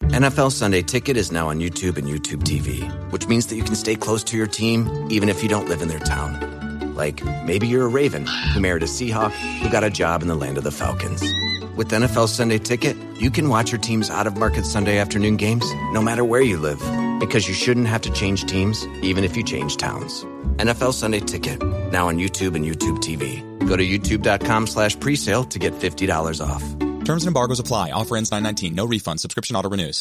NFL Sunday Ticket is now on YouTube and YouTube TV, which means that you can stay close to your team even if you don't live in their town. Like, maybe you're a Raven who married a Seahawk who got a job in the land of the Falcons. With NFL Sunday Ticket, you can watch your team's out-of-market Sunday afternoon games no matter where you live, because you shouldn't have to change teams even if you change towns. NFL Sunday Ticket, now on YouTube and YouTube TV. Go to youtube.com/presale to get $50 off. Terms and embargoes apply. Offer ends 9/19. No refund. Subscription auto renews.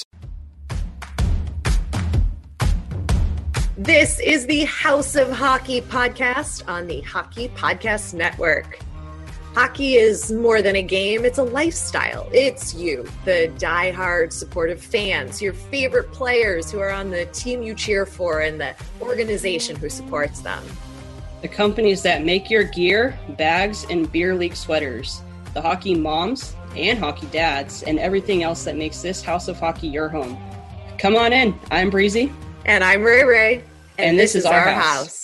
This is the House of Hockey podcast on the Hockey Podcast Network. Hockey is more than a game. It's a lifestyle. It's you, the diehard supportive fans, your favorite players who are on the team you cheer for, and the organization who supports them. The companies that make your gear, bags, and beer league sweaters. The hockey moms and hockey dads, and everything else that makes this House of Hockey your home. Come on in. I'm Breezy. And I'm Ray Ray. And this is our house.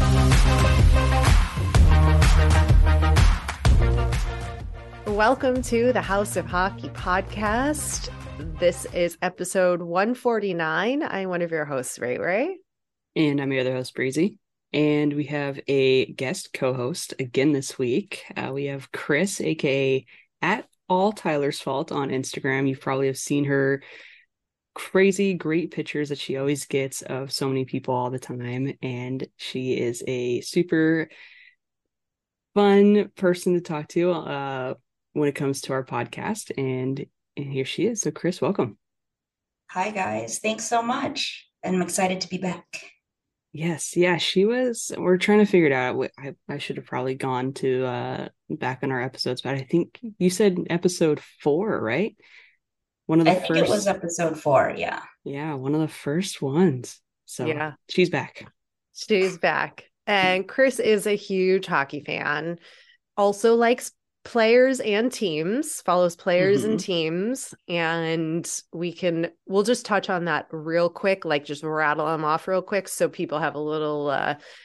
Welcome to the House of Hockey podcast. This is episode 149. I'm one of your hosts, Ray Ray. And I'm your other host, Breezy. And we have a guest co-host again this week. We have Chris, aka at All Tyler's Fault on Instagram. You probably have seen her crazy great pictures that she always gets of so many people all the time, and she is a super fun person to talk to when it comes to our podcast, and here she is. So Chris, welcome. Hi guys, thanks so much. I'm excited to be back. Yes, yeah, we're trying to figure it out. I should have probably gone to back on our episodes, but I think you said episode 4, right? I think it was episode 4, yeah. Yeah, one of the first ones. So yeah, she's back. She's back. And Chris is a huge hockey fan. Also likes players and teams, follows players and teams. And we'll just touch on that real quick, like just rattle them off real quick so people have a little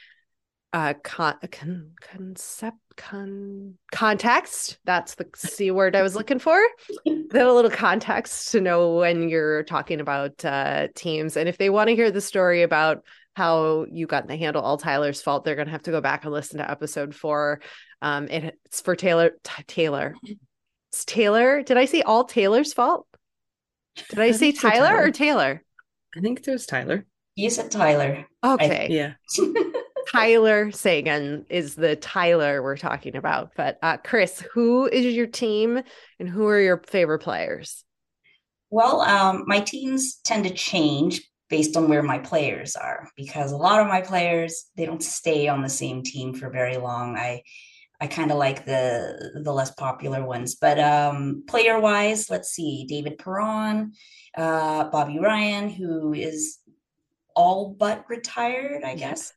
context. That's the C word I was looking for. They have a little context to know when you're talking about teams. And if they want to hear the story about how you got the handle All Tyler's Fault, they're going to have to go back and listen to episode 4. It's for Taylor. It's Taylor. Did I say All Taylor's Fault? Did I say Tyler or Taylor? I think it was Tyler. You said Tyler. Okay. Yeah. Tyler Seguin is the Tyler we're talking about. But Chris, who is your team and who are your favorite players? Well, my teams tend to change based on where my players are, because a lot of my players, they don't stay on the same team for very long. I kind of like the less popular ones. But player-wise, let's see, David Perron, Bobby Ryan, who is all but retired, I guess.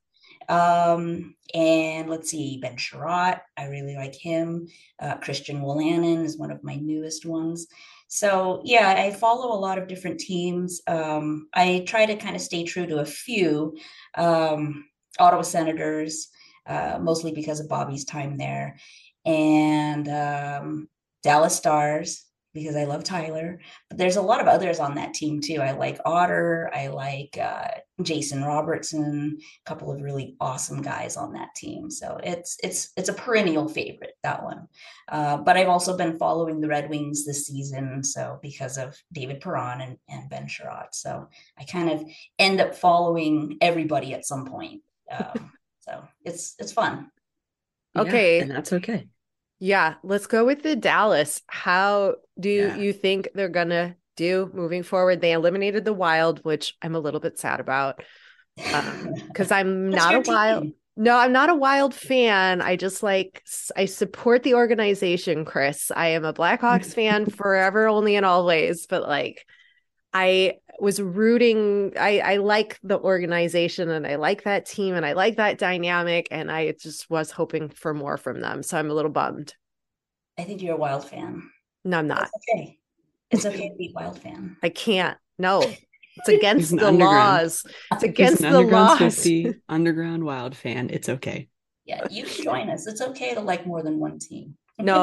And let's see, Ben Sherratt, I really like him. Christian Wolanin is one of my newest ones. So yeah, I follow a lot of different teams. I try to kind of stay true to a few. Ottawa Senators, mostly because of Bobby's time there, and Dallas Stars, because I love Tyler. But there's a lot of others on that team too. I like Otter. I like Jason Robertson, a couple of really awesome guys on that team. So it's a perennial favorite, that one. But I've also been following the Red Wings this season, so because of David Perron and Ben Sherratt. So I kind of end up following everybody at some point. So it's fun. Okay. Yeah, and that's okay. Yeah, let's go with the Dallas. How do you think they're going to do moving forward? They eliminated the Wild, which I'm a little bit sad about because I'm not a Wild. No, I'm not a Wild fan. I support the organization, Chris. I am a Blackhawks fan forever, only and always. But I was rooting. I like the organization and I like that team and I like that dynamic. And I just was hoping for more from them. So I'm a little bummed. I think you're a Wild fan. No, I'm not. That's okay. It's okay to be a Wild fan. I can't. No, it's against the laws. It's against the laws. 50 underground Wild fan. It's okay. Yeah, you can join us. It's okay to like more than one team. No,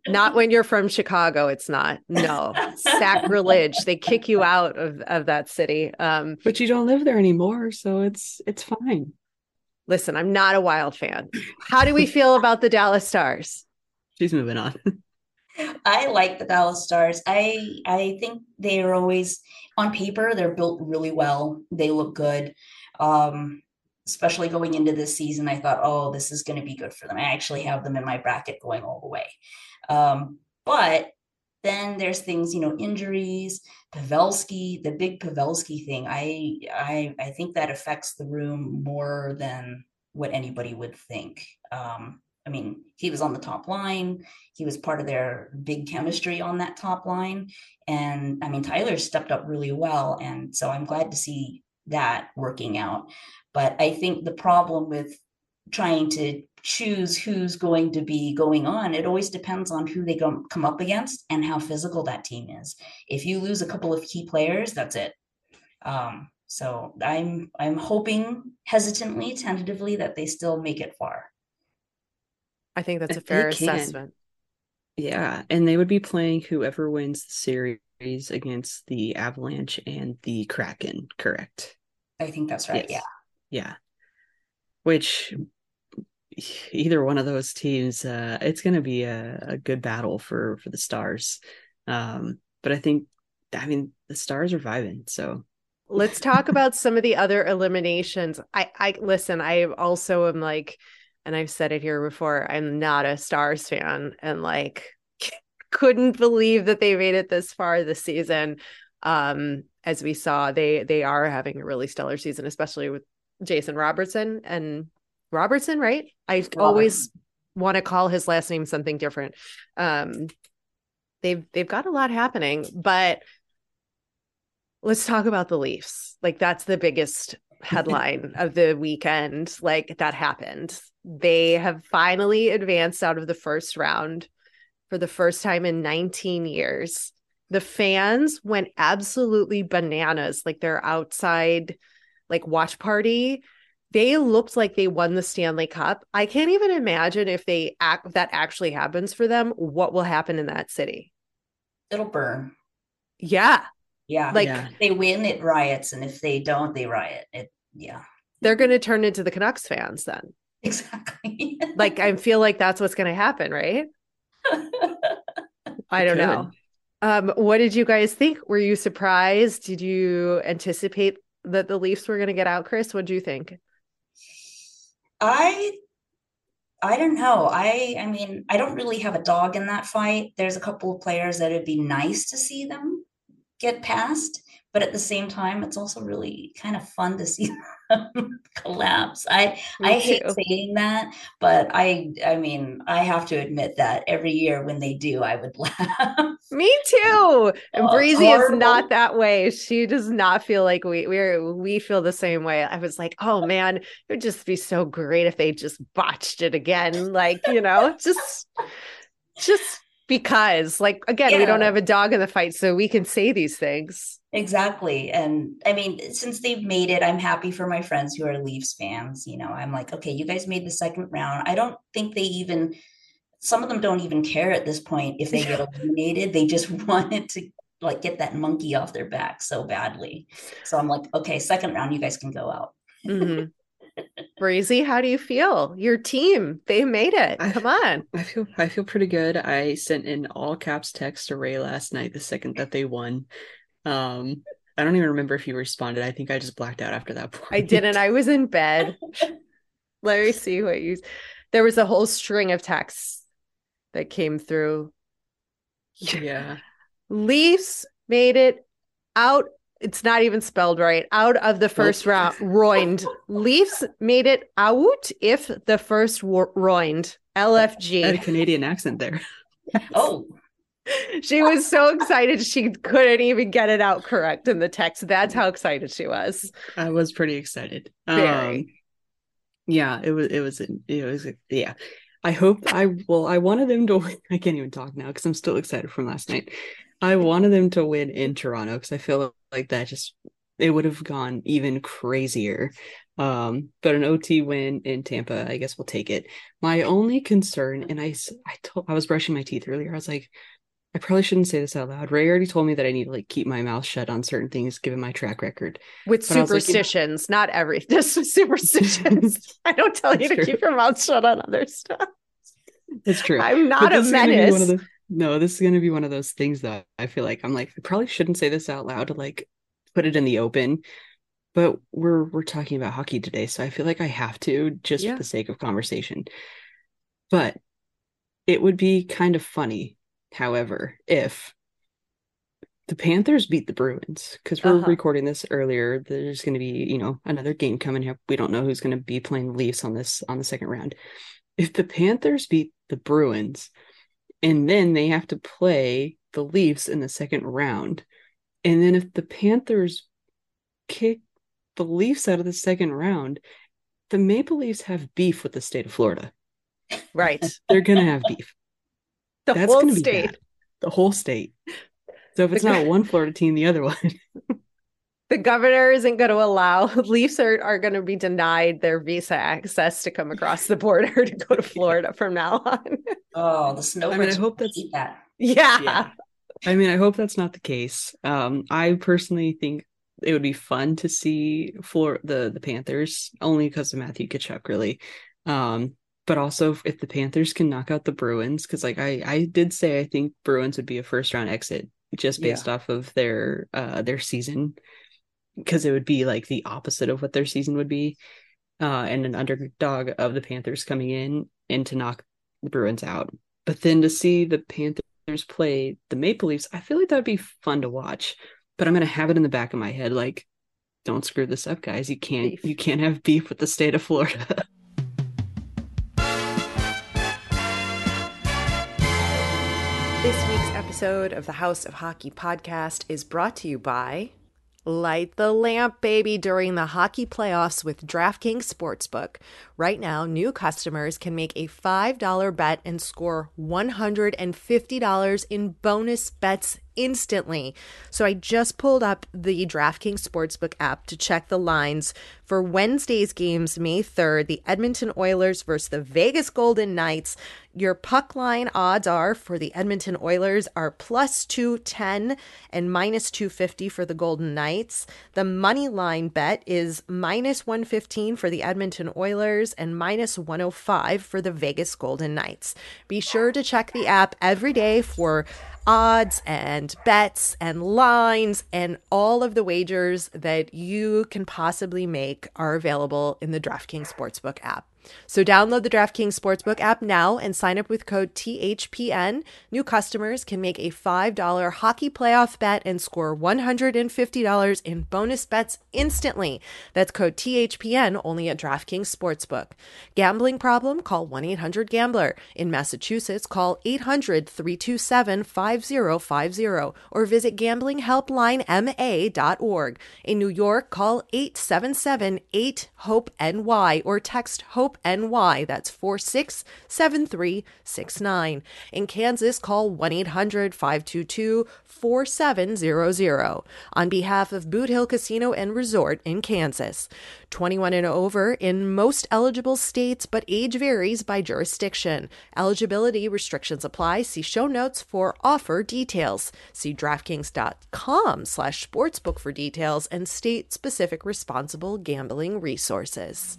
Not when you're from Chicago. It's not. No, sacrilege. They kick you out of that city. But you don't live there anymore, so it's fine. Listen, I'm not a Wild fan. How do we feel about the Dallas Stars? She's moving on. I like the Dallas Stars. I think they are always on paper, they're built really well. They look good. Especially going into this season, I thought, oh, this is going to be good for them. I actually have them in my bracket going all the way. But then there's things, injuries, Pavelski, the big Pavelski thing. I think that affects the room more than what anybody would think. He was on the top line. He was part of their big chemistry on that top line. And Tyler stepped up really well. And so I'm glad to see that working out. But I think the problem with trying to choose who's going to be going on, it always depends on who they come up against and how physical that team is. If you lose a couple of key players, that's it. So I'm hoping hesitantly, tentatively, that they still make it far. I think that's a fair assessment. Yeah, and they would be playing whoever wins the series against the Avalanche and the Kraken, correct? I think that's right. Yes. Yeah. Which either one of those teams, it's going to be a good battle for the Stars. But I think, the Stars are vibing. So let's talk about some of the other eliminations. I listen, I also am like, and I've said it here before, I'm not a Stars fan, and couldn't believe that they made it this far this season. As we saw, they are having a really stellar season, especially with Jason Robertson, right? I always want to call his last name something different. They've got a lot happening, but let's talk about the Leafs. That's the biggest headline of the weekend. That happened. They have finally advanced out of the first round for the first time in 19 years. The fans went absolutely bananas. Their outside watch party, they looked like they won the Stanley Cup. I can't even imagine if that actually happens for them, what will happen in that city. It'll burn. Yeah. Yeah. If they win, it riots. And if they don't, they riot. They're going to turn into the Canucks fans then. Exactly. I feel like that's what's going to happen, right? I don't know. What did you guys think? Were you surprised? Did you anticipate that the Leafs were going to get out, Chris? What do you think? I don't know. I don't really have a dog in that fight. There's a couple of players that it'd be nice to see them get past, but at the same time, it's also really kind of fun to see them collapse. I hate saying that, but I have to admit that every year when they do, I would laugh. Me too. And Breezy is not that way. She does not feel like we feel the same way. I was like, oh man, it would just be so great if they just botched it again. Just because we don't have a dog in the fight, so we can say these things. Exactly. And since they've made it, I'm happy for my friends who are Leafs fans. I'm like, okay, you guys made the second round. I don't think some of them don't even care at this point if they get eliminated. They just wanted to get that monkey off their back so badly. So I'm like, okay, second round, you guys can go out. Mm-hmm. Breezy, how do you feel? Your team, they made it. Come on. I feel pretty good. I sent in all caps text to Ray last night, the second that they won. I don't even remember if you responded. I think I just blacked out after that point. I didn't. I was in bed. Let me see what there was a whole string of texts that came through. Yeah. Leafs made it out. It's not even spelled right. Out of the first round. Roined. Leafs made it out if the first roined. LFG. I had a Canadian accent there. Yes. Oh. She was so excited she couldn't even get it out correct in the text. That's how excited she was. I was pretty excited. Very. Yeah, it was yeah. I wanted them to win. I can't even talk now because I'm still excited from last night. I wanted them to win in Toronto because I feel like that it would have gone even crazier. But an OT win in Tampa, I guess we'll take it. My only concern, and I was brushing my teeth earlier. I was like, I probably shouldn't say this out loud. Ray already told me that I need to like keep my mouth shut on certain things given my track record. With But I was like, superstitions, not every just superstitions. I don't tell you to true. keep your mouth shut on other stuff. It's true. I'm But not a this is gonna be one of menace. no, this is gonna be one of those things that I feel like I'm like, I probably shouldn't say this out loud to like put it in the open. But we're talking about hockey today, so I feel like I have to just for Yeah. the sake of conversation. But it would be kind of funny, however, if the Panthers beat the Bruins, because we're Uh-huh. recording this earlier. There's going to be, another game coming up. We don't know who's going to be playing the Leafs on the second round. If the Panthers beat the Bruins, and then they have to play the Leafs in the second round, and then if the Panthers kick the Leafs out of the second round, the Maple Leafs have beef with the state of Florida. Right. They're going to have beef. The That's whole going to be state. bad. The whole state. So if it's not one Florida team, the other one. The governor isn't going to allow Leafs are going to be denied their visa access to come across the border to go to Florida from now on. Oh, the Snowbirds I hope that's hate that. Yeah. I hope that's not the case. I personally think it would be fun to see for the Panthers only because of Matthew Tkachuk, really. But also if the Panthers can knock out the Bruins, because like I did say I think Bruins would be a first round exit just based off of their season, because it would be like the opposite of what their season would be, and an underdog of the Panthers coming in and to knock the Bruins out. But then to see the Panthers play the Maple Leafs, I feel like that'd be fun to watch. But I'm gonna have it in the back of my head, like, don't screw this up, guys. You can't have beef with the state of Florida. This week's episode of the House of Hockey podcast is brought to you by Light the Lamp, baby, during the hockey playoffs with DraftKings Sportsbook. Right now, new customers can make a $5 bet and score $150 in bonus bets instantly. So I just pulled up the DraftKings Sportsbook app to check the lines for Wednesday's games, May 3rd, the Edmonton Oilers versus the Vegas Golden Knights. Your puck line odds are for the Edmonton Oilers are plus 210 and minus 250 for the Golden Knights. The money line bet is minus 115 for the Edmonton Oilers and minus 105 for the Vegas Golden Knights. Be sure to check the app every day for odds and bets and lines, and all of the wagers that you can possibly make are available in the DraftKings Sportsbook app. So download the DraftKings Sportsbook app now and sign up with code THPN. New customers can make a $5 hockey playoff bet and score $150 in bonus bets instantly. That's code THPN only at DraftKings Sportsbook. Gambling problem? Call 1-800-GAMBLER. In Massachusetts, call 800-327-5050 or visit gamblinghelplinema.org. In New York, call 877-8-HOPE-NY or text HOPE NY. That's 467369. In Kansas, call 1-800-522-4700. On behalf of Boot Hill Casino and Resort in Kansas. 21 and over in most eligible states, but age varies by jurisdiction. Eligibility restrictions apply. See show notes for offer details. See DraftKings.com/sportsbook for details and state-specific responsible gambling resources.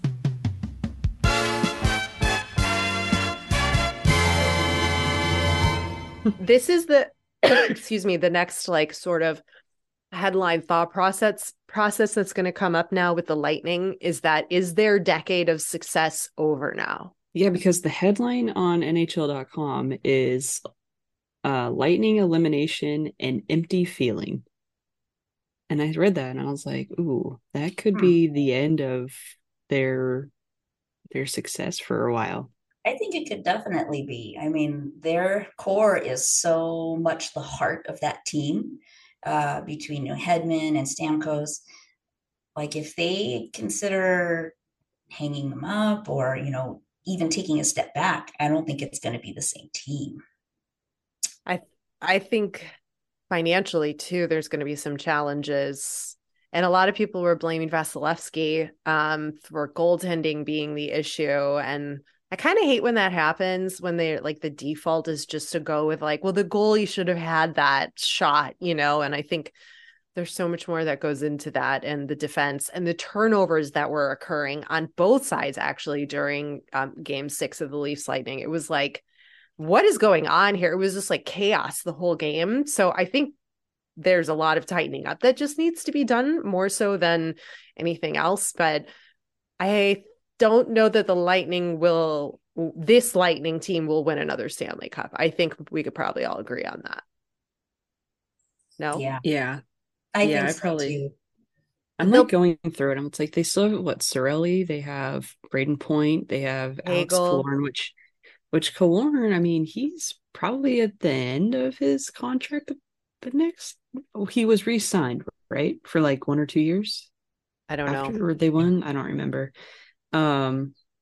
This is the excuse me, the next like sort of headline thought process that's going to come up now with the Lightning is their decade of success over now? Yeah, because the headline on NHL.com is Lightning elimination and empty feeling. And I read that and I was like, ooh, that could be the end of their success for a while. I think it could definitely be. I mean, their core is so much the heart of that team, between Hedman and Stamkos. Like if they consider hanging them up or, even taking a step back, I don't think it's going to be the same team. I think financially too, there's going to be some challenges And a lot of people were blaming Vasilevsky for goaltending being the issue. And I kind of hate when that happens, when they like the default is just to go with like, well, the goalie should have had that shot, and I think there's so much more that goes into that, and the defense and the turnovers that were occurring on both sides actually during game 6 of the Leafs Lightning. It was like, what is going on here? It was just like chaos the whole game. So I think there's a lot of tightening up that just needs to be done more so than anything else. But I don't know that this Lightning team will win another Stanley Cup. I think we could probably all agree on that. No? Yeah. I think so too. I'm like going through it. It's like they still have Cirelli, they have Braden Point, they have Alex Killorn, which Killorn, I mean, he's probably at the end of his contract. But he was re-signed, right? For like 1 or 2 years. I don't know. After they won, I don't remember. I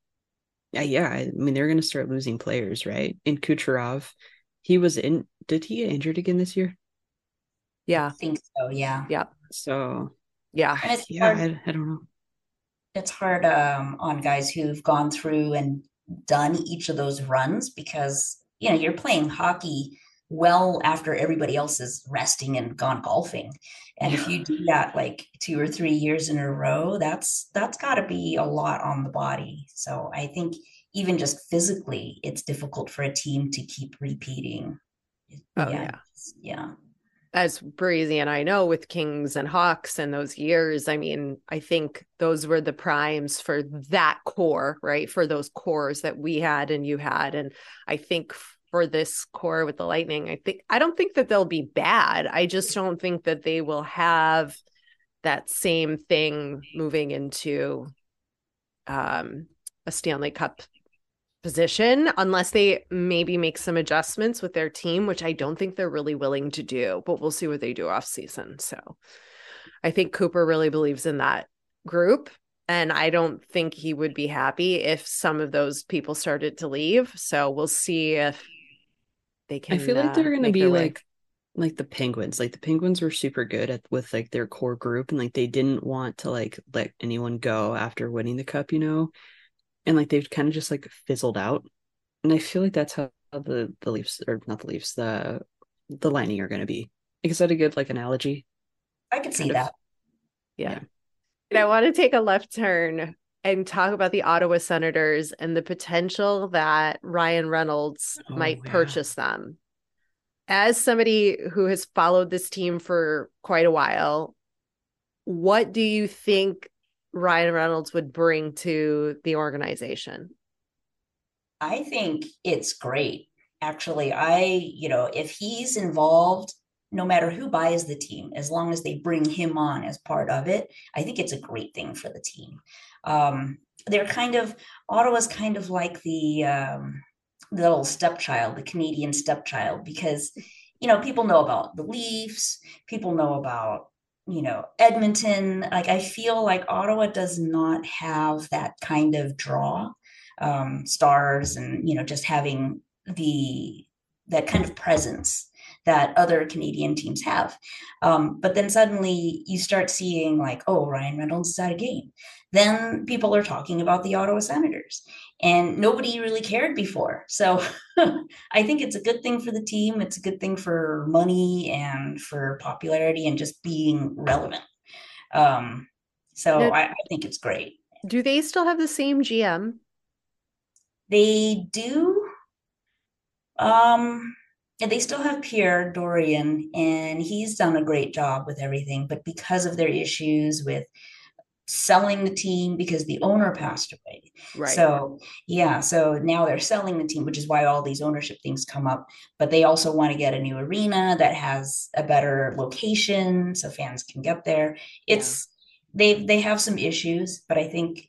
mean, they're going to start losing players, right? And Kucherov, did he get injured again this year? Yeah. I think so, yeah. Yeah. So, yeah. And I don't know. It's hard on guys who've gone through and done each of those runs because, you're playing hockey well after everybody else is resting and gone golfing. And if you do that like 2 or 3 years in a row, that's got to be a lot on the body. So I think even just physically, it's difficult for a team to keep repeating. Yeah. As Breezy and I know with Kings and Hawks and those years, I mean, I think those were the primes for that core, right? For those cores that we had and you had. And I think for this core with the Lightning, I don't think that they'll be bad. I just don't think that they will have that same thing moving into a Stanley Cup position unless they maybe make some adjustments with their team, which I don't think they're really willing to do, but we'll see what they do off season. So I think Cooper really believes in that group. And I don't think he would be happy if some of those people started to leave. So we'll see if they can. I feel like they're going to be like the Penguins. Like the Penguins were super good with like their core group, and like they didn't want to like let anyone go after winning the cup, and like they've kind of just like fizzled out. And I feel like that's how the Leafs, or not the Leafs, the Lightning are going to be. Like, is that a good like analogy? I can see that. Yeah. And I want to take a left turn and talk about the Ottawa Senators and the potential that Ryan Reynolds might purchase them. As somebody who has followed this team for quite a while, what do you think Ryan Reynolds would bring to the organization? I think it's great. Actually, if he's involved, no matter who buys the team, as long as they bring him on as part of it, I think it's a great thing for the team. Ottawa's kind of like the little stepchild, the Canadian stepchild, because, people know about the Leafs, people know about, Edmonton. Like, I feel like Ottawa does not have that kind of draw, stars and, just having that kind of presence that other Canadian teams have. But then suddenly you start seeing like, oh, Ryan Reynolds is at a game. Then people are talking about the Ottawa Senators, and nobody really cared before. So I think it's a good thing for the team. It's a good thing for money and for popularity and just being relevant. I think it's great. Do they still have the same GM? They do. And they still have Pierre Dorian, and he's done a great job with everything. But because of their issues with selling the team, because the owner passed away. Right. So now they're selling the team, which is why all these ownership things come up. But they also want to get a new arena that has a better location so fans can get there. They have some issues, but I think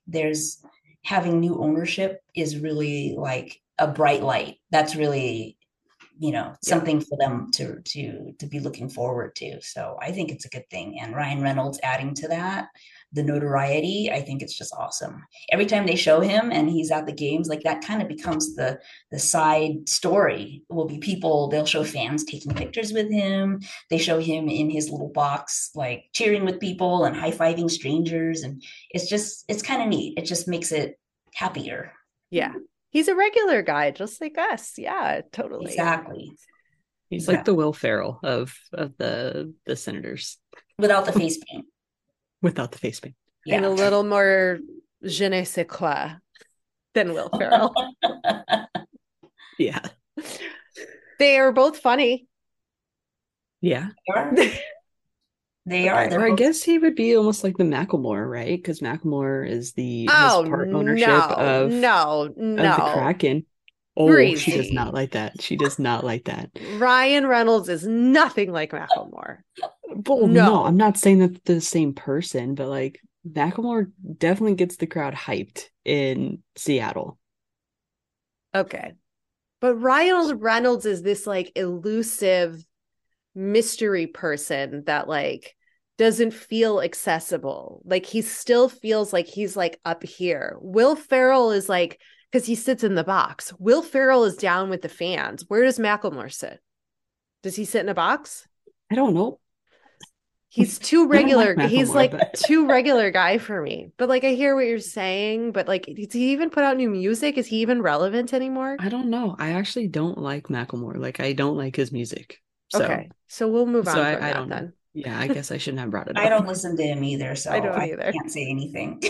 having new ownership is really like a bright light. That's really something for them to be looking forward to. So I think it's a good thing. And Ryan Reynolds adding to that, the notoriety, I think it's just awesome. Every time they show him and he's at the games, like that kind of becomes the side story. Will be people, they'll show fans taking pictures with him. They show him in his little box, like cheering with people and high-fiving strangers. And it's kind of neat. It just makes it happier. Yeah. He's a regular guy, just like us. Yeah, totally. Exactly. He's like the Will Ferrell of the Senators. Without the face paint. Without the face paint. Yeah. And a little more je ne sais quoi than Will Ferrell. Yeah. They are both funny. Yeah. They are. Or I guess he would be almost like the Macklemore, right? Because Macklemore is his part ownership of the Kraken. Oh, Breezy. She does not like that. She does not like that. Ryan Reynolds is nothing like Macklemore. Well, no, I'm not saying that they're the same person, but like Macklemore definitely gets the crowd hyped in Seattle. Okay. But Ryan Reynolds is this like elusive mystery person that like doesn't feel accessible. Like he still feels like he's like up here. Will Ferrell is like, because he sits in the box. Will Ferrell is down with the fans. Where does Macklemore sit? Does he sit in a box? I don't know. He's too regular. He's like too regular guy for me. But like, I hear what you're saying. But like, did he even put out new music? Is he even relevant anymore? I don't know. I actually don't like Macklemore. Like, I don't like his music. So. Okay, so we'll move on. I don't know. Yeah, I guess I shouldn't have brought it up. I don't listen to him either, so I don't either. Can't say anything.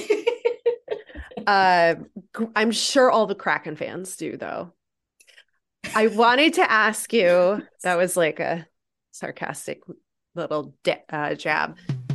I'm sure all the Kraken fans do, though. I wanted to ask you, that was like a sarcastic little jab.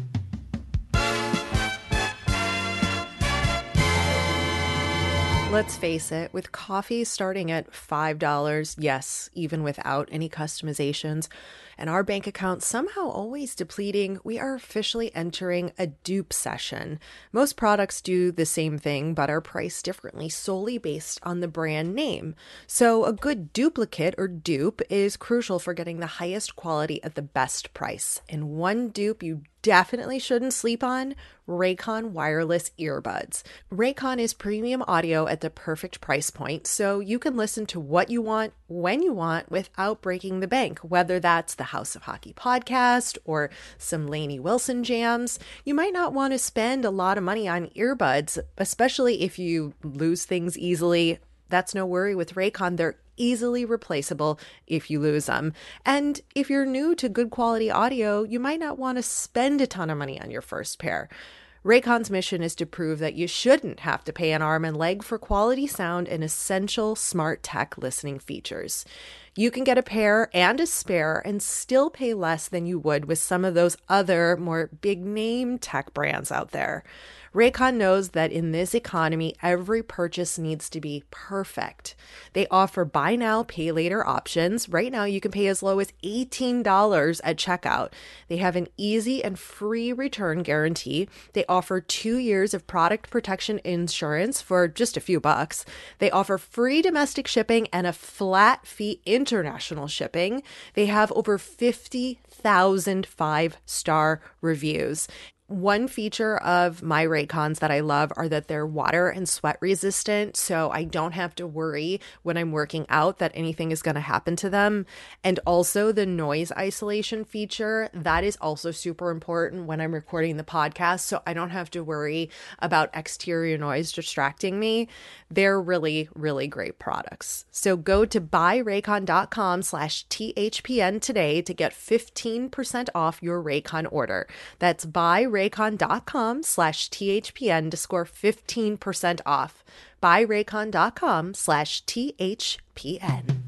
Let's face it, with coffee starting at $5, yes, even without any customizations, and our bank account somehow always depleting, we are officially entering a dupe session. Most products do the same thing, but are priced differently solely based on the brand name. So a good duplicate or dupe is crucial for getting the highest quality at the best price. And one dupe you definitely shouldn't sleep on: Raycon wireless earbuds. Raycon is premium audio at the perfect price point, so you can listen to what you want, when you want, without breaking the bank, whether that's the House of Hockey podcast or some Lainey Wilson jams. You might not want to spend a lot of money on earbuds, especially if you lose things easily. That's no worry with Raycon. They're easily replaceable if you lose them. And if you're new to good quality audio, you might not want to spend a ton of money on your first pair. Raycon's mission is to prove that you shouldn't have to pay an arm and leg for quality sound and essential smart tech listening features. You can get a pair and a spare and still pay less than you would with some of those other more big name tech brands out there. Raycon knows that in this economy, every purchase needs to be perfect. They offer buy now, pay later options. Right now, you can pay as low as $18 at checkout. They have an easy and free return guarantee. They offer 2 years of product protection insurance for just a few bucks. They offer free domestic shipping and a flat fee international shipping. They have over 50,000 five-star reviews. One feature of my Raycons that I love are that they're water and sweat resistant, so I don't have to worry when I'm working out that anything is going to happen to them. And also the noise isolation feature, that is also super important when I'm recording the podcast, so I don't have to worry about exterior noise distracting me. They're really, really great products. So go to buyraycon.com/THPN today to get 15% off your Raycon order. That's buyraycon.com/THPN to score 15% off. buyraycon.com/THPN.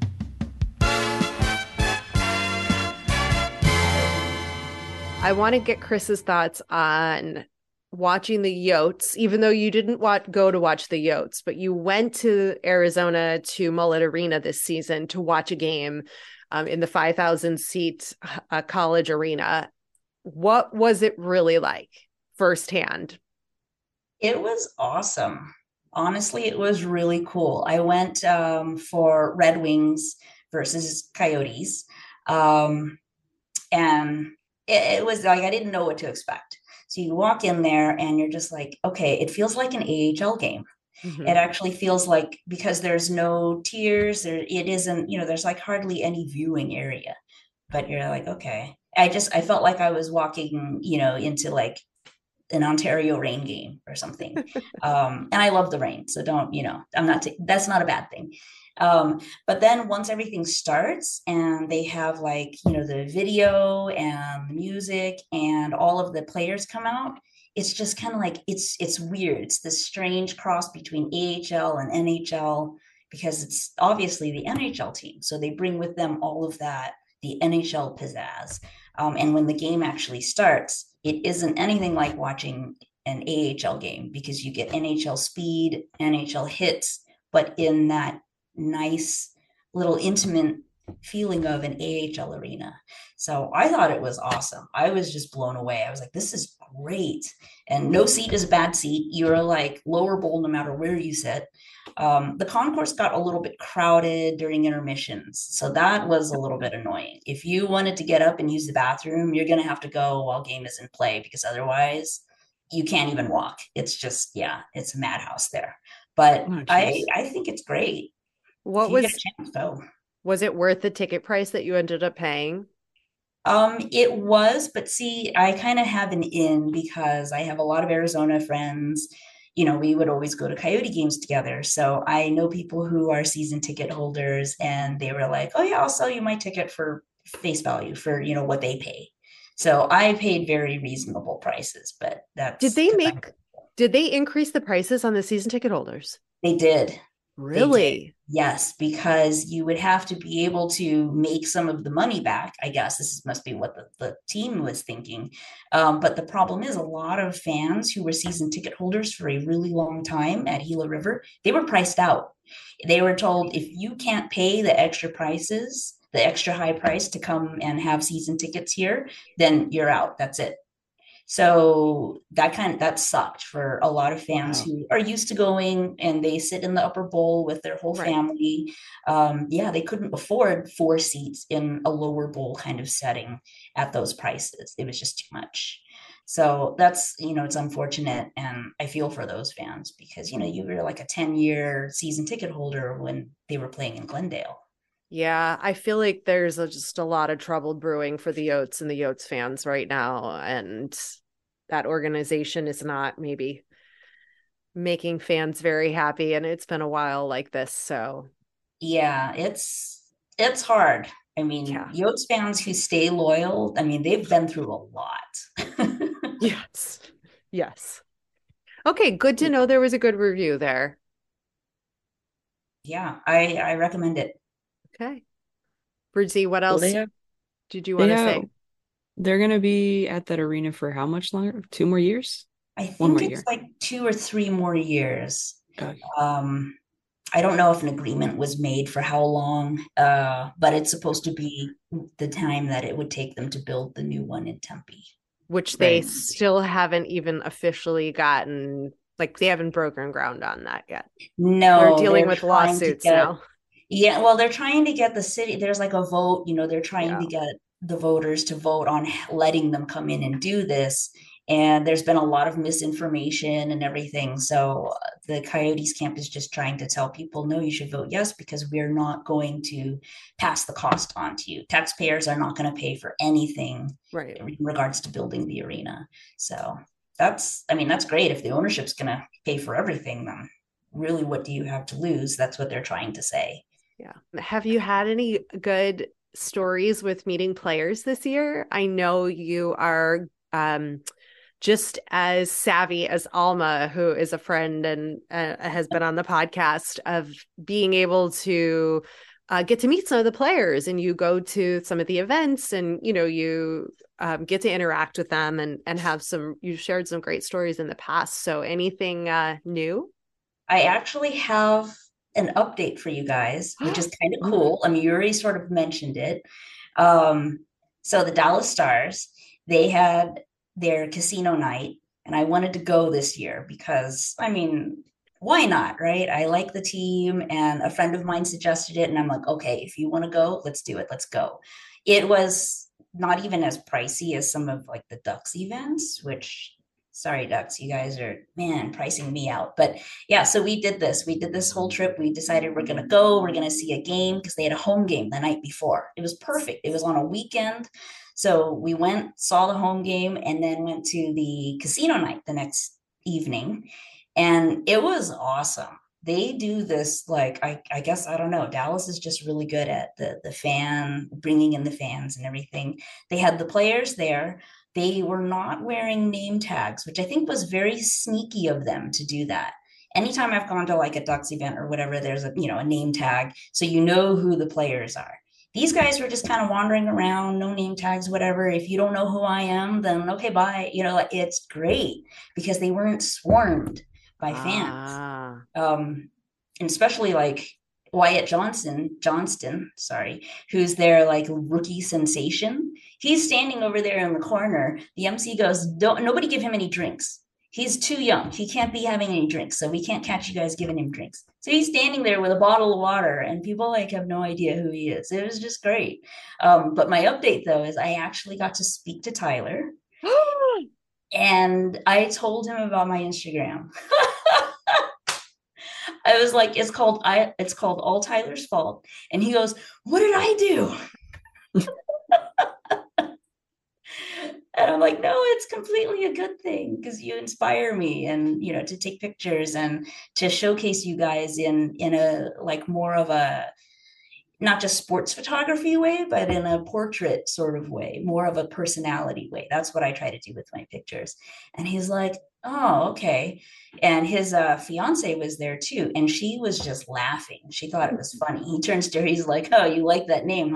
I want to get Chris's thoughts on watching the Yotes, even though you didn't go to watch the Yotes, but you went to Arizona to Mullet Arena this season to watch a game in the 5,000 seat college arena. What was it really like firsthand? It was awesome. Honestly, it was really cool. I went for Red Wings versus Coyotes. And it was like, I didn't know what to expect. So you walk in there and you're just like, okay, it feels like an AHL game. It actually feels like, because there's no tiers, it isn't, there's like hardly any viewing area, but you're like, okay. I felt like I was walking, into like an Ontario rain game or something. And I love the rain. So don't, that's not a bad thing. But then once everything starts and they have like, the video and the music and all of the players come out, it's just kind of like, it's weird. It's this strange cross between AHL and NHL, because it's obviously the NHL team. So they bring with them all of that, the NHL pizzazz. And when the game actually starts, it isn't anything like watching an AHL game, because you get NHL speed, NHL hits, but in that nice little intimate feeling of an AHL arena. So I thought it was awesome. I was just blown away. I was like, this is great. And no seat is a bad seat. You're like lower bowl no matter where you sit. The concourse got a little bit crowded during intermissions. So that was a little bit annoying. If you wanted to get up and use the bathroom, you're going to have to go while game is in play, because otherwise you can't even walk. It's just, it's a madhouse there. But I think it's great. What was, chance, though. Was it worth the ticket price that you ended up paying? It was, but see, I kind of have an in, because I have a lot of Arizona friends. We would always go to Coyote games together. So I know people who are season ticket holders, and they were like, oh yeah, I'll sell you my ticket for face value for, what they pay. So I paid very reasonable prices, but that's. Did they increase the prices on the season ticket holders? They did. Really? Yes, because you would have to be able to make some of the money back. I guess this must be what the team was thinking. But the problem is, a lot of fans who were season ticket holders for a really long time at Gila River, they were priced out. They were told, if you can't pay the extra prices, the extra high price to come and have season tickets here, then you're out. That's it. So that sucked for a lot of fans who are used to going, and they sit in the upper bowl with their whole family. They couldn't afford 4 seats in a lower bowl kind of setting at those prices. It was just too much. So that's, it's unfortunate. And I feel for those fans, because, you were like a 10-year season ticket holder when they were playing in Glendale. Yeah, I feel like there's just a lot of trouble brewing for the Yotes and the Yotes fans right now. And that organization is not maybe making fans very happy. And it's been a while like this. So yeah, it's hard. I mean, Yotes fans who stay loyal, I mean, they've been through a lot. Yes. Okay, good to know there was a good review there. Yeah, I recommend it. Okay. Bridgie, what else did you want to say? They're going to be at that arena for how much longer? 2 more years? I think it's like 2 or 3 more years. Okay. I don't know if an agreement was made for how long, but it's supposed to be the time that it would take them to build the new one in Tempe. Which they still haven't even officially gotten, like they haven't broken ground on that yet. No. They're dealing with lawsuits now. Yeah, well, they're trying to get the city, there's like a vote, they're trying to get the voters to vote on letting them come in and do this. And there's been a lot of misinformation and everything. So the Coyotes camp is just trying to tell people, no, you should vote yes, because we're not going to pass the cost on to you. Taxpayers are not going to pay for anything in regards to building the arena. So that's great. If the ownership's going to pay for everything, then really, what do you have to lose? That's what they're trying to say. Yeah. Have you had any good stories with meeting players this year? I know you are just as savvy as Alma, who is a friend and has been on the podcast, of being able to get to meet some of the players, and you go to some of the events, and you get to interact with them and have you've shared some great stories in the past. So anything new? I actually have an update for you guys, which is kind of cool. I mean, you already sort of mentioned it. So the Dallas Stars, they had their casino night, and I wanted to go this year because, I mean, why not, right? I like the team, and a friend of mine suggested it, and I'm like, okay, if you want to go, let's do it. Let's go. It was not even as pricey as some of like the Ducks events, which sorry, Ducks, you guys are, man, pricing me out. But yeah, so we did this. We did this whole trip. We decided we're going to go, we're going to see a game because they had a home game the night before. It was perfect. It was on a weekend. So we went, saw the home game, and then went to the casino night the next evening. And it was awesome. They do this, like, I guess, I don't know. Dallas is just really good at the fan, bringing in the fans and everything. They had the players there. They were not wearing name tags, which I think was very sneaky of them to do that. Anytime I've gone to like a Ducks event or whatever, there's a name tag, so you know who the players are. These guys were just kind of wandering around, no name tags, whatever. If you don't know who I am, then okay, bye. Like, it's great because they weren't swarmed by fans. And especially like Wyatt Johnston, sorry, who's their like rookie sensation. He's standing over there in the corner. The MC goes, "Don't nobody give him any drinks. He's too young. He can't be having any drinks, so we can't catch you guys giving him drinks." So he's standing there with a bottle of water, and people like have no idea who he is. It was just great. But my update though is I actually got to speak to Tyler, and I told him about my Instagram. I was like, it's called All Tyler's Fault. And he goes, "What did I do?" And I'm like, no, it's completely a good thing because you inspire me, and to take pictures and to showcase you guys in a like more of a not just sports photography way, but in a portrait sort of way, more of a personality way. That's what I try to do with my pictures. And he's like, "Oh, okay." And his fiance was there too, and she was just laughing. She thought it was funny. He turns to her, he's like, "Oh, you like that name,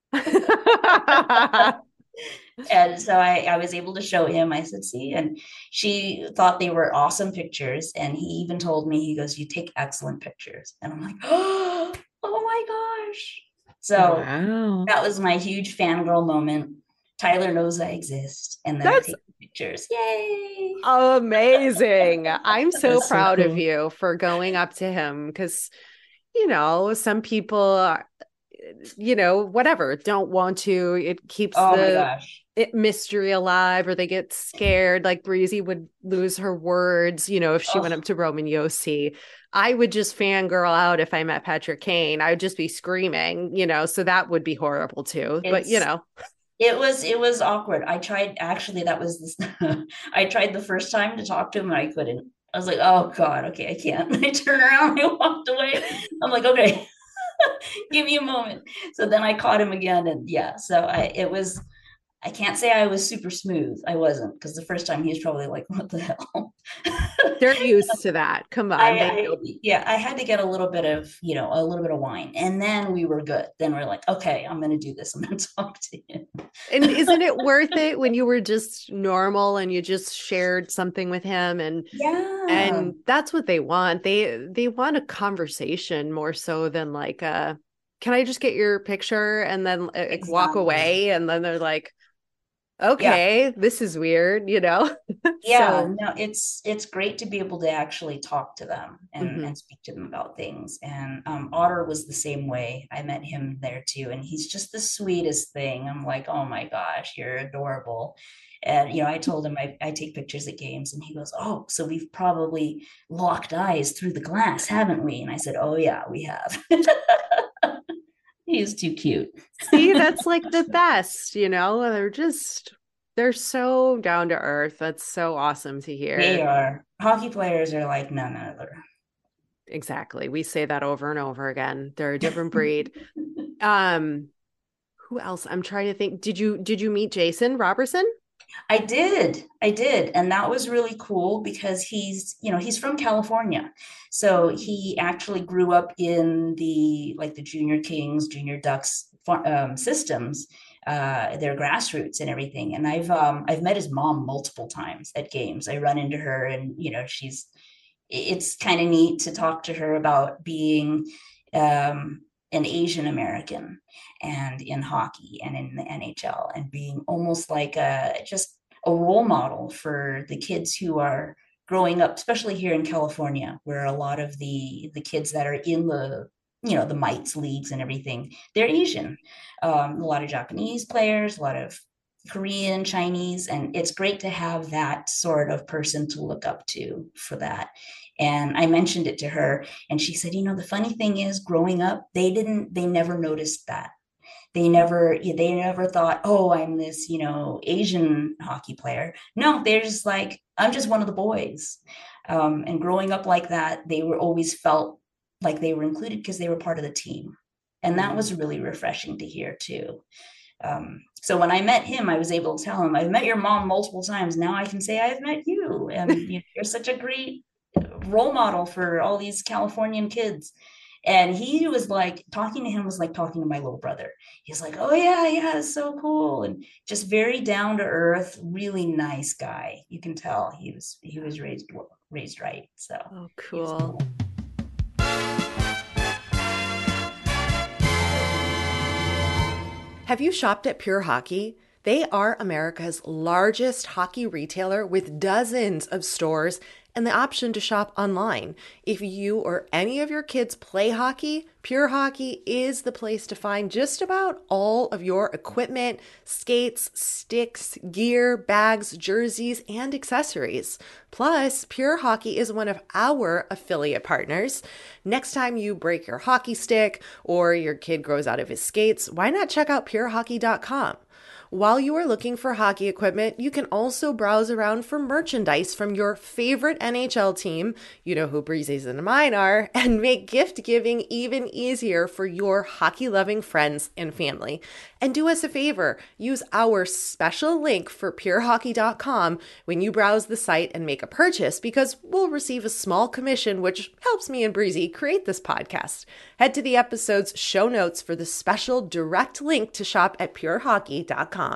huh?" And so I was able to show him. I said, "See," and she thought they were awesome pictures. And he even told me, he goes, "You take excellent pictures." And I'm like, oh my gosh. So wow. That was my huge fangirl moment. Tyler knows I exist, and then take pictures. Yay! Amazing. I'm so proud cool of you for going up to him because, some people, whatever, don't want to. It keeps mystery alive, or they get scared. Like Breezy would lose her words, if she went up to Roman Josi. I would just fangirl out if I met Patrick Kane. I would just be screaming, so that would be horrible too. But it was awkward. I tried, actually, that was this I tried the first time to talk to him and I couldn't. I was like, oh God, okay, I can't. I turned around, I walked away. I'm like, okay, give me a moment. So then I caught him again, and yeah, so I can't say I was super smooth. I wasn't, because the first time he was probably like, what the hell? They're used to that. Come on. I had to get a little bit of wine, and then we were good. Then we're like, okay, I'm going to do this. I'm going to talk to him. And isn't it worth it when you were just normal and you just shared something with him? And that's what they want. They want a conversation more so than like, can I just get your picture and then walk away? And then they're like, okay, this is weird, No, it's great to be able to actually talk to them and speak to them about things. And Otter was the same way. I met him there too, and he's just the sweetest thing. I'm like, oh my gosh, you're adorable. And I told him I take pictures at games, and he goes, "Oh, so we've probably locked eyes through the glass, haven't we?" And I said, "Oh yeah, we have." He's too cute. See, that's like the best, they're so down to earth. That's so awesome to hear. They are. Hockey players are like none other. Exactly. We say that over and over again. They're a different breed. Who else? I'm trying to think. Did you meet Jason Robertson? I did. And that was really cool because he's from California. So he actually grew up in the Junior Kings, Junior Ducks systems, their grassroots and everything. And I've met his mom multiple times at games. I run into her, and it's kind of neat to talk to her about being an Asian American and in hockey and in the NHL, and being almost like just a role model for the kids who are growing up, especially here in California, where a lot of the kids that are in the the mites leagues and everything, they're Asian. A lot of Japanese players, a lot of Korean, Chinese, and it's great to have that sort of person to look up to for that. And I mentioned it to her, and she said, the funny thing is, growing up, they never noticed that. They never thought, oh, I'm this, Asian hockey player. No, they're just like, I'm just one of the boys. And growing up like that, they were always felt like they were included because they were part of the team. And that was really refreshing to hear too. So when I met him, I was able to tell him, I've met your mom multiple times. Now I can say I've met you. And you're such a great role model for all these Californian kids. And he was like, talking to him was like talking to my little brother. He's like, oh yeah, it's so cool. And just very down to earth, really nice guy. You can tell he was raised right. So cool. Have you shopped at Pure Hockey? They are America's largest hockey retailer with dozens of stores and the option to shop online. If you or any of your kids play hockey, Pure Hockey is the place to find just about all of your equipment, skates, sticks, gear, bags, jerseys, and accessories. Plus, Pure Hockey is one of our affiliate partners. Next time you break your hockey stick or your kid grows out of his skates, why not check out purehockey.com? While you are looking for hockey equipment, you can also browse around for merchandise from your favorite NHL team, you know who Breezy's and mine are, and make gift giving even easier for your hockey-loving friends and family. And do us a favor, use our special link for purehockey.com when you browse the site and make a purchase, because we'll receive a small commission, which helps me and Breezy create this podcast. Head to the episode's show notes for the special direct link to shop at purehockey.com.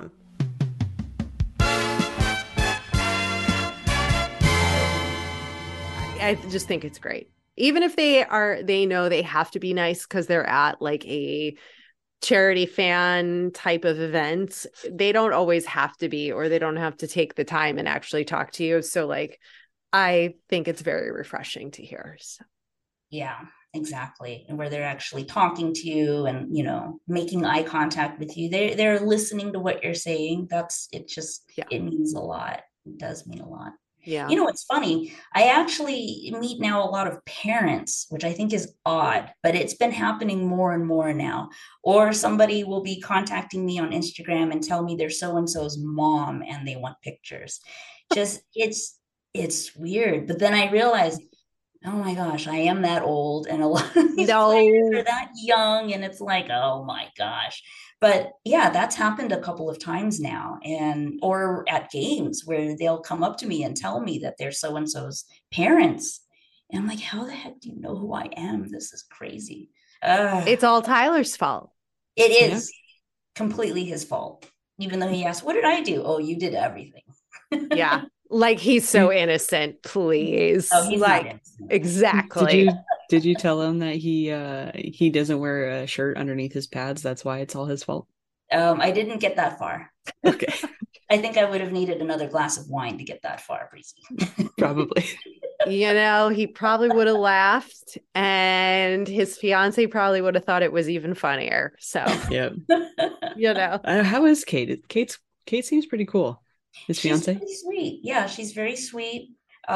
I just think it's great. Even if they know they have to be nice because they're at like a charity fan type of event, they don't always have to be, or they don't have to take the time and actually talk to you. So like, I think it's very refreshing to hear. So. Yeah, exactly. And where they're actually talking to you and, making eye contact with you. They're listening to what you're saying. It means a lot. It does mean a lot. Yeah. It's funny. I actually meet now a lot of parents, which I think is odd, but it's been happening more and more now. Or somebody will be contacting me on Instagram and tell me they're so-and-so's mom and they want pictures. Just, it's weird. But then I realized, oh my gosh, I am that old, and a lot of these players are that young, and it's like, oh my gosh. But yeah, that's happened a couple of times now, or at games where they'll come up to me and tell me that they're so-and-so's parents. And I'm like, how the heck do you know who I am? This is crazy. It's all Tyler's fault. It is completely his fault. Even though he asked, what did I do? Oh, you did everything. Yeah. Like he's so innocent, please. Oh, he's like not innocent. Exactly. Did you tell him that he doesn't wear a shirt underneath his pads? That's why it's all his fault. I didn't get that far. Okay. I think I would have needed another glass of wine to get that far, Breezy. Probably. He probably would have laughed, and his fiance probably would have thought it was even funnier. So yeah. How is Kate? Kate seems pretty cool. His fiance? She's pretty sweet. Yeah, she's very sweet.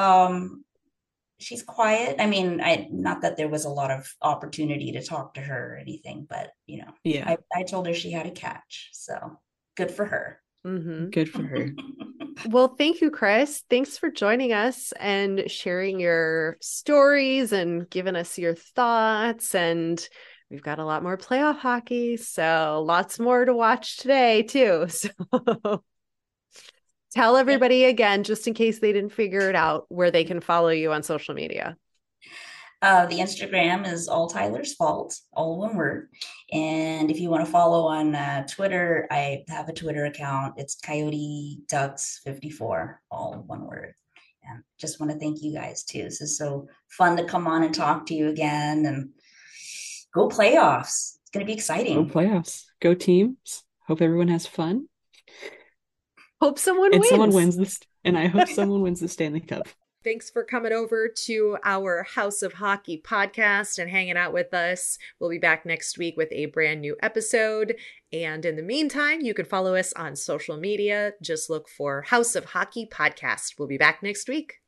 She's quiet. I mean, not that there was a lot of opportunity to talk to her or anything, but yeah. I told her she had a catch, so good for her. Mm-hmm. Good for her. Well, thank you, Chris. Thanks for joining us and sharing your stories and giving us your thoughts. And we've got a lot more playoff hockey, so lots more to watch today too. So tell everybody again, just in case they didn't figure it out, where they can follow you on social media. The Instagram is All Tyler's Fault, all one word. And if you want to follow on Twitter, I have a Twitter account. It's Coyote Ducks 54, all one word. And just want to thank you guys too. This is so fun to come on and talk to you again, and go playoffs. It's going to be exciting. Go playoffs. Go teams. Hope everyone has fun. Hope someone wins. And I hope someone wins the Stanley Cup. Thanks for coming over to our House of Hockey podcast and hanging out with us. We'll be back next week with a brand new episode. And in the meantime, you can follow us on social media. Just look for House of Hockey podcast. We'll be back next week.